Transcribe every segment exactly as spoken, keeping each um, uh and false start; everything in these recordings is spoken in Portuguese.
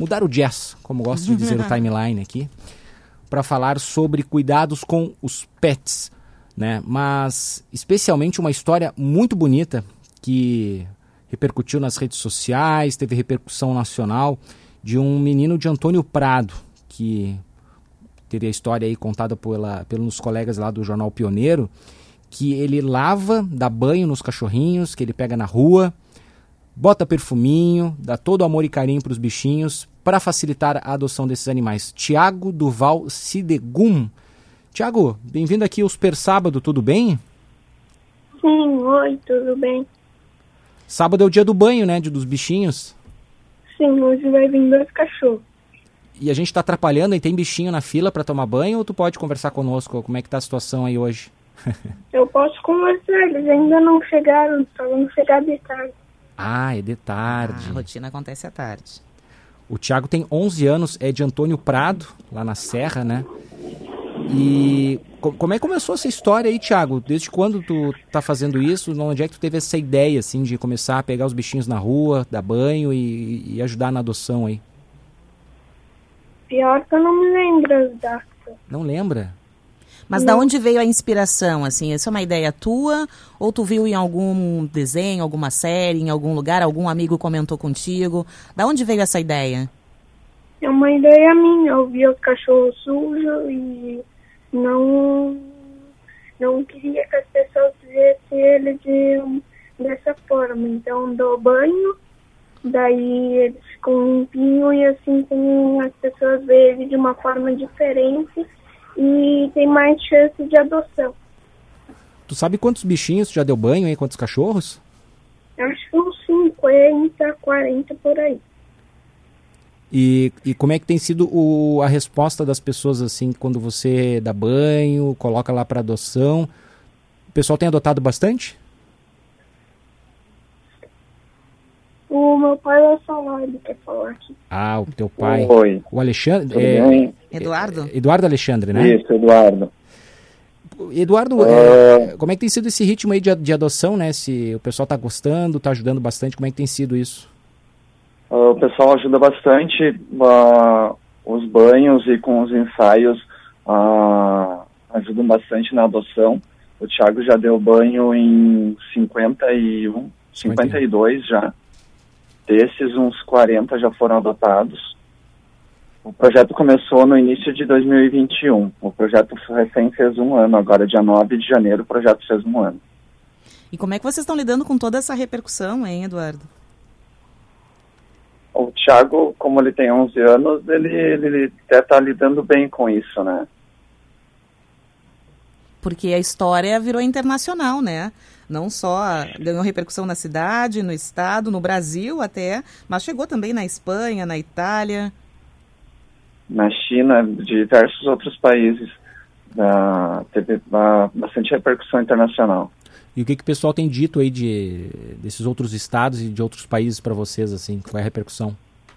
mudar o jazz, como gosto de dizer o timeline aqui, para falar sobre cuidados com os pets, né? Mas especialmente uma história muito bonita que repercutiu nas redes sociais, teve repercussão nacional, de um menino de Antônio Prado, que teve a história aí contada pela, pelos colegas lá do Jornal Pioneiro, que ele lava, dá banho nos cachorrinhos, que ele pega na rua, bota perfuminho, dá todo amor e carinho para os bichinhos, para facilitar a adoção desses animais. Tiago Duval Sidegum. Tiago, bem-vindo aqui ao Super Sábado, tudo bem? Sim, oi, tudo bem. Sábado é o dia do banho, né, dos bichinhos? Sim, hoje vai vir dois cachorros. E a gente está atrapalhando e tem bichinho na fila para tomar banho, ou tu pode conversar conosco? Como é que tá a situação aí hoje? Eu posso conversar, eles ainda não chegaram, só vão chegar de tarde. Ah, é de tarde. Ah, a rotina acontece à tarde. O Tiago tem onze anos, é de Antônio Prado, lá na Serra, né? E co- como é que começou essa história aí, Tiago? Desde quando tu tá fazendo isso? Onde é que tu teve essa ideia, assim, de começar a pegar os bichinhos na rua, dar banho e, e ajudar na adoção aí? Pior que eu não me lembro as datas. Não lembra? Mas da onde veio a inspiração, assim? Isso é uma ideia tua? Ou tu viu em algum desenho, alguma série, em algum lugar, algum amigo comentou contigo? Da onde veio essa ideia? É uma ideia minha, eu vi os cachorros sujos e não, não queria que as pessoas vissem ele de, dessa forma. Então dou banho, daí eles ficam limpinhos e assim tem, as pessoas veem ele de uma forma diferente e tem mais chance de adoção. Tu sabe quantos bichinhos tu já deu banho aí? Quantos cachorros? Acho que uns cinquenta, quarenta por aí. E, e como é que tem sido o, a resposta das pessoas, assim, quando você dá banho, coloca lá para adoção? O pessoal tem adotado bastante? O meu pai vai falar, ele quer falar aqui. Ah, o teu pai. Oi, O Alexandre. tudo é, bem? Eduardo? é, Eduardo Alexandre, né? Isso, Eduardo. Eduardo, é, como é que tem sido esse ritmo aí de, de adoção, né? Se o pessoal tá gostando, tá ajudando bastante, como é que tem sido isso? Uh, o pessoal ajuda bastante, uh, os banhos e com os ensaios uh, ajudam bastante na adoção. O Thiago já deu banho em cinquenta e um, cinquenta e dois já. Desses, uns quarenta já foram adotados. O projeto começou no início de dois mil e vinte e um. O projeto recém fez um ano, agora dia nove de janeiro o projeto fez um ano. E como é que vocês estão lidando com toda essa repercussão, hein, Eduardo? O Thiago, como ele tem onze anos, ele, ele até está lidando bem com isso, né? Porque a história virou internacional, né? Não só ganhou repercussão na cidade, no estado, no Brasil até, mas chegou também na Espanha, na Itália. Na China, diversos outros países, uh, teve uh, bastante repercussão internacional. E o que, que o pessoal tem dito aí de, desses outros estados e de outros países para vocês, assim? Qual é a repercussão?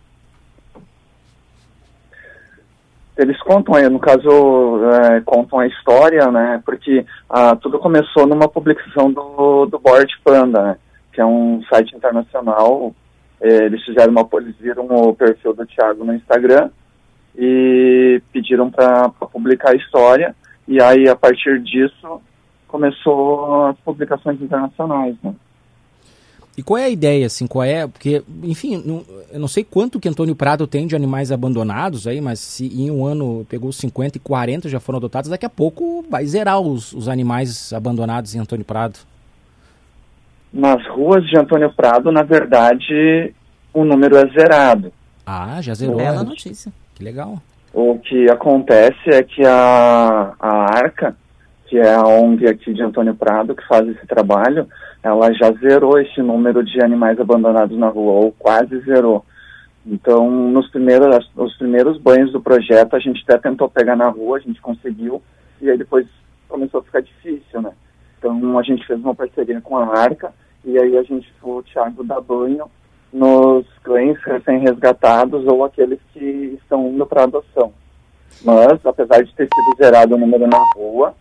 Eles contam, no caso, é, contam a história, né, porque ah, tudo começou numa publicação do, do Board Panda, né, que é um site internacional. É, eles fizeram uma, eles viram o perfil do Thiago no Instagram e pediram para publicar a história, e aí, a partir disso, começou as publicações internacionais, né. E qual é a ideia, assim, qual é, porque, enfim, não, eu não sei quanto que Antônio Prado tem de animais abandonados aí, mas se em um ano pegou cinquenta e quarenta já foram adotados, daqui a pouco vai zerar os, os animais abandonados em Antônio Prado. Nas ruas de Antônio Prado, na verdade, o número é zerado. Ah, já zerou. Bela notícia. Que legal. O que acontece é que a, a Arca, que é a O N G aqui de Antônio Prado, que faz esse trabalho, ela já zerou esse número de animais abandonados na rua, ou quase zerou. Então, nos primeiros, os primeiros banhos do projeto, a gente até tentou pegar na rua, a gente conseguiu, e aí depois começou a ficar difícil, né? Então, a gente fez uma parceria com a Arca, e aí a gente, o Thiago dá banho nos cães recém-resgatados ou aqueles que estão indo para adoção. Mas, apesar de ter sido zerado o número na rua...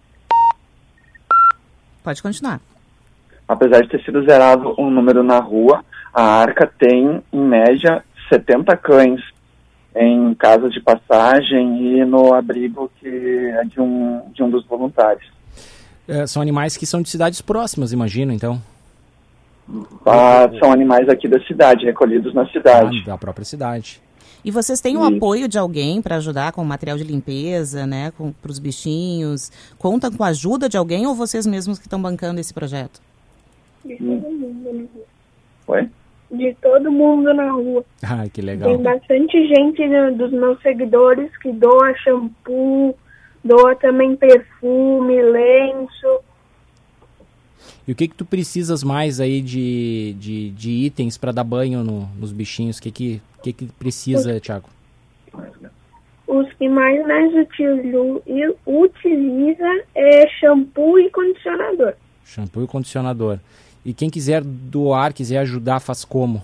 Pode continuar. Apesar de ter sido zerado um número na rua, a Arca tem, em média, setenta cães em casas de passagem e no abrigo que é de um, de um dos voluntários. É, são animais que são de cidades próximas, imagino, então. Ah, são animais aqui da cidade, recolhidos na cidade. Ah, da própria cidade. E vocês têm o Isso. apoio de alguém para ajudar com material de limpeza, né, para os bichinhos? Contam com a ajuda de alguém ou vocês mesmos que estão bancando esse projeto? De todo mundo na rua. Oi? De todo mundo na rua. Ah, que legal. Tem bastante gente, né, dos meus seguidores que doa shampoo, doa também perfume, lenço. E o que que tu precisas mais aí de, de, de itens para dar banho no, nos bichinhos? O que que, que que precisa, Thiago? Os que mais nós utilizo, utiliza é shampoo e condicionador. Shampoo e condicionador. E quem quiser doar, quiser ajudar, faz como?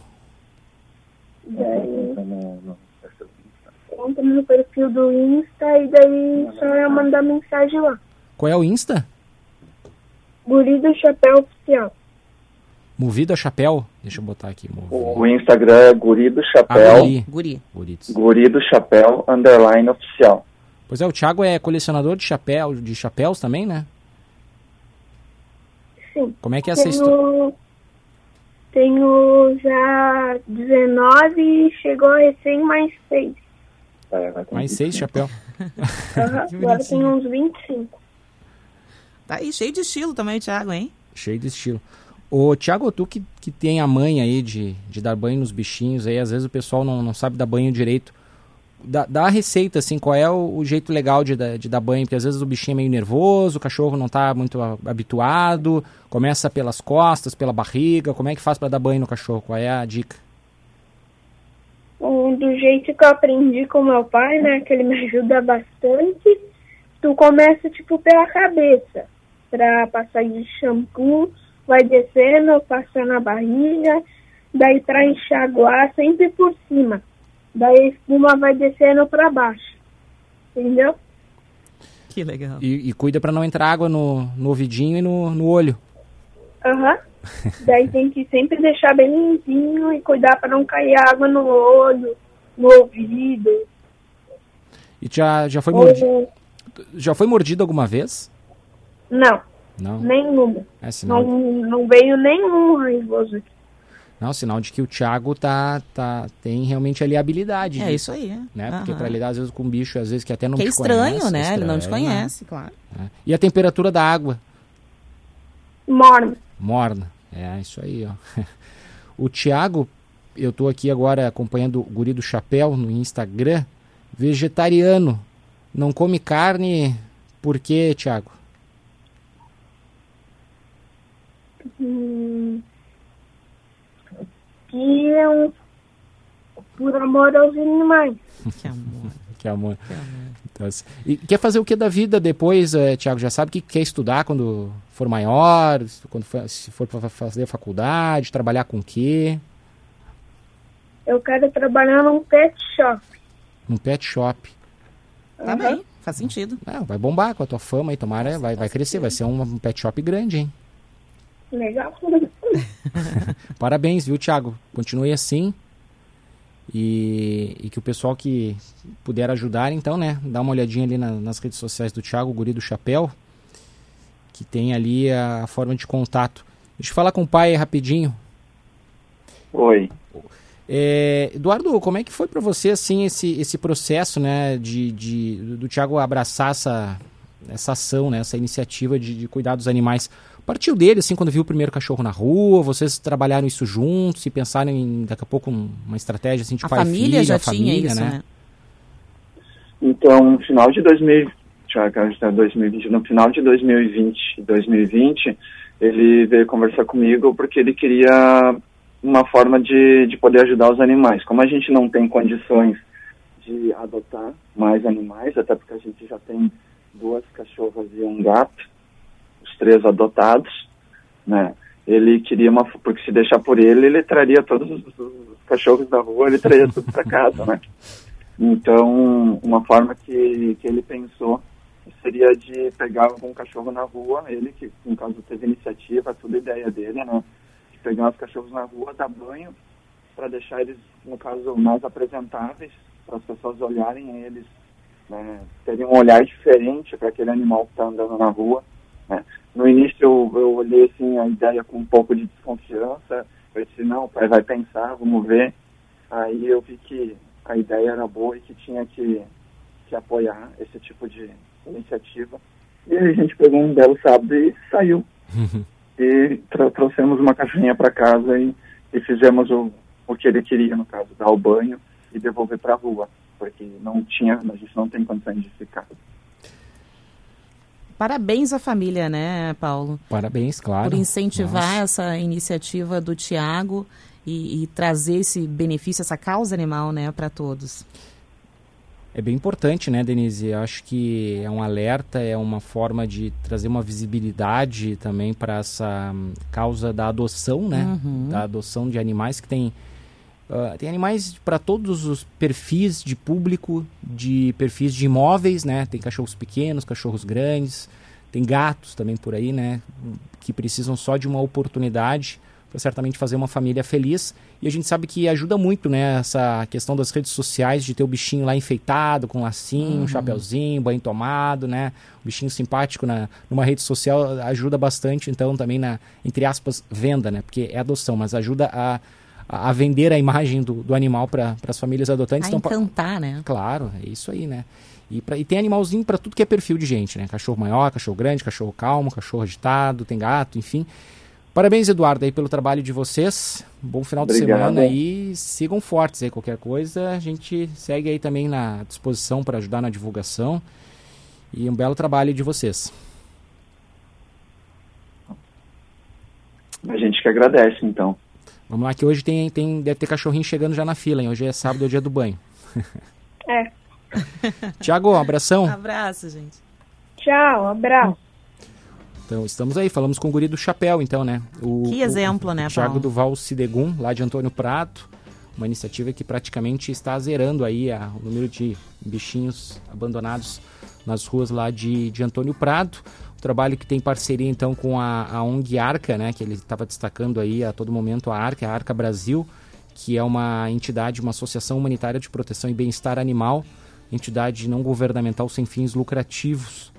Daí entra no perfil do Insta e daí só eu mandar mensagem lá. Qual é o Insta? Guri do Chapéu Oficial. Movido a chapéu? Deixa eu botar aqui. O Instagram é Guri do Ah, Chapéu, guri. Guri. Guritos. Guri do Chapéu, underline oficial. Pois é, o Thiago é colecionador de chapéu, de chapéus também, né? Sim. Como é que é essa história? Tenho, tenho já dezenove e chegou recém mais seis. Mais seis chapéu. Uhum. Agora tem uns vinte e cinco. Tá aí, cheio de estilo também, Thiago, hein? Cheio de estilo. Ô, Thiago, tu que, que tem a manha aí de, de dar banho nos bichinhos, aí às vezes o pessoal não, não sabe dar banho direito. Dá, dá a receita, assim, qual é o, o jeito legal de, de dar banho, porque às vezes o bichinho é meio nervoso, o cachorro não tá muito a, habituado, começa pelas costas, pela barriga, como é que faz para dar banho no cachorro? Qual é a dica? Um, do jeito que eu aprendi com meu pai, né, que ele me ajuda bastante, tu começa, tipo, pela cabeça, pra passar de shampoo, vai descendo, passa na barriga, daí pra enxaguar sempre por cima. Daí a espuma vai descendo pra baixo. Entendeu? Que legal. E, e cuida para não entrar água no, no ouvidinho e no, no olho. Aham. Uhum. Daí tem que sempre deixar bem limpinho e cuidar pra não cair água no olho, no ouvido. E já, já, foi, Ou... mordi... já foi mordido alguma vez? Não. Não. Nenhuma. É sinal... não, não veio nenhum raivoso aqui. Não, sinal de que o Thiago tá, tá, tem realmente ali habilidade. É disso, isso aí. né? Uhum. Porque para lidar às vezes com um bicho, às vezes que até não que te é estranho, conhece, né? é estranho, Ele não te conhece, né? claro. É. E a temperatura da água? Morna. Morna. É, isso aí, ó. O Thiago, eu tô aqui agora acompanhando o Guri do Chapéu no Instagram, vegetariano. Não come carne, por quê, Thiago? Hum... Que é um por amor aos animais. Que amor. Que amor. Que amor. Então, assim, e quer fazer o que da vida depois, é, Thiago? Já sabe o que quer estudar quando for maior? Quando for, se for para fazer faculdade, trabalhar com o quê? Eu quero trabalhar num pet shop. Num pet shop. Tá bem, faz sentido. É, vai bombar com a tua fama aí, tomara, vai, vai crescer, vai ser um, um pet shop grande, hein? Legal. Parabéns, viu, Thiago? Continue assim. E, e que o pessoal que puder ajudar, então, né? Dá uma olhadinha ali na, nas redes sociais do Thiago, o Guri do Chapéu, que tem ali a, a forma de contato. Deixa eu falar com o pai rapidinho. Oi. É, Eduardo, como é que foi para você, assim, esse, esse processo, né? De, de, do Thiago abraçar essa, essa ação, né? Essa iniciativa de, de cuidar dos animais. Partiu dele, assim, quando viu o primeiro cachorro na rua, vocês trabalharam isso juntos e pensaram em, daqui a pouco, uma estratégia, assim, de a pai família e filho, já a tinha família, isso, né? né? Então, no final de dois mil, já que a gente está em dois mil e vinte, no final de dois mil e vinte e dois mil e vinte, ele veio conversar comigo porque ele queria uma forma de, de poder ajudar os animais. Como a gente não tem condições de adotar mais animais, até porque a gente já tem duas cachorras e um gato, os três adotados, né? Ele queria uma... Porque se deixar por ele, ele traria todos os, os cachorros da rua, ele traria tudo para casa, né? Então, uma forma que, que ele pensou seria de pegar algum cachorro na rua, ele que, no caso, teve iniciativa, tudo ideia dele, né? De pegar os cachorros na rua, dar banho, para deixar eles, no caso, mais apresentáveis para as pessoas olharem eles, né, terem um olhar diferente para aquele animal que está andando na rua, né. No início eu, eu olhei assim, a ideia com um pouco de desconfiança, eu disse, não, o pai vai pensar, vamos ver. Aí eu vi que a ideia era boa e que tinha que, que apoiar esse tipo de iniciativa. E aí a gente pegou um belo sábado e saiu. E tro- trouxemos uma caixinha para casa e, e fizemos o, o que ele queria, no caso, dar o banho e devolver para a rua, porque não tinha, a gente não tem condições de ficar. Parabéns à família, né, Paulo? Parabéns, claro. Por incentivar Nossa. essa iniciativa do Tiago e, e trazer esse benefício, essa causa animal, né, para todos. É bem importante, né, Denise? Eu acho que é um alerta, é uma forma de trazer uma visibilidade também para essa hum, causa da adoção, né? Uhum. Da adoção de animais que tem... Uh, tem animais para todos os perfis de público, de perfis de imóveis, né? Tem cachorros pequenos, cachorros grandes, tem gatos também por aí, né? Que precisam só de uma oportunidade para certamente fazer uma família feliz. E a gente sabe que ajuda muito, né? Essa questão das redes sociais, de ter o bichinho lá enfeitado, com lacinho, Uhum. chapeuzinho, banho tomado, né? O bichinho simpático na, numa rede social ajuda bastante, então, também na, entre aspas, venda, né? Porque é adoção, mas ajuda a a vender a imagem do, do animal para as famílias adotantes. A então, encantar, né? Claro, é isso aí, né? E, pra, e tem animalzinho para tudo que é perfil de gente, né? Cachorro maior, cachorro grande, cachorro calmo, cachorro agitado, tem gato, enfim. Parabéns, Eduardo, aí pelo trabalho de vocês. Bom final de Obrigado. semana e sigam fortes aí. Qualquer coisa, a gente segue aí também na disposição para ajudar na divulgação. E um belo trabalho de vocês. A gente que agradece, então. Vamos lá, que hoje tem, tem, deve ter cachorrinho chegando já na fila, hein? Hoje é sábado, é o dia do banho. É. Tiago, um abração. Abraço, gente. Tchau, abraço. Então, estamos aí, falamos com o guri do chapéu, então, né? O, Que exemplo, o, né, o Tiago Paulo? Duval Sidegum, lá de Antônio Prado, uma iniciativa que praticamente está zerando aí a, o número de bichinhos abandonados nas ruas lá de, de Antônio Prado. O trabalho que tem parceria, então, com a, a O N G Arca, né? Que ele estava destacando aí a todo momento, a Arca, a Arca Brasil, que é uma entidade, uma associação humanitária de proteção e bem-estar animal, entidade não governamental sem fins lucrativos,